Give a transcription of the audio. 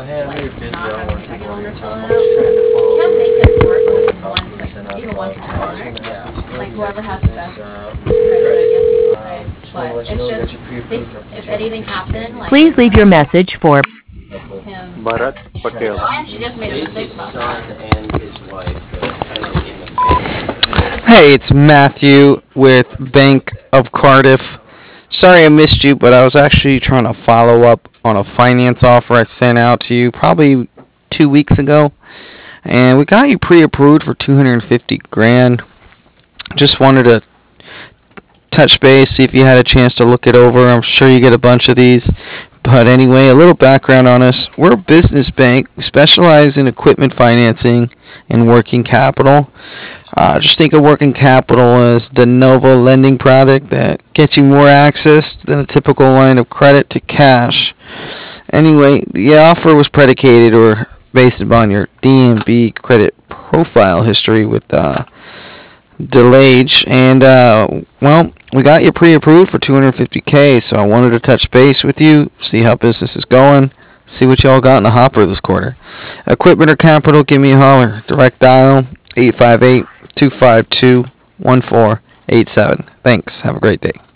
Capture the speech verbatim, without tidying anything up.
hey, I know like you're busy. not I don't having want a to take second all loaner your fill time. it I'm just out. trying to You follow can through make with it work with with the one, confirmation like of even one uh, second loaner. deposit and Yeah. Like facility whoever has the business. best Uh, credit, I guess you could say. um, just want to But let you it's know we got just you they, pre-approved for up to if anything happened, like Please we're leave your gonna message for him. Bharat Patel. And she just made a mistake Stacy's about son that. and his wife uh, kind of in the family. Hey, it's Matthew with Bank of Cardiff. Sorry I missed you, but I was actually trying to follow up on a finance offer I sent out to you probably two weeks ago. And we got you pre-approved for two hundred fifty grand. Just wanted to touch base, see if you had a chance to look it over. I'm sure you get a bunch of these. But anyway, a little background on us. We're a business bank. We specialize in equipment financing and working capital. Uh, just think of working capital as de novo lending product that gets you more access than a typical line of credit to cash. Anyway, the offer was predicated or based upon your D N B credit profile history with uh, Delage, and uh, well, we got you pre-approved for two hundred fifty K. So I wanted to touch base with you, see how business is going, see what y'all got in the hopper this quarter. Equipment or capital, give me a holler. Direct dial eight five eight, two five two, one four eight seven. Thanks. Have a great day.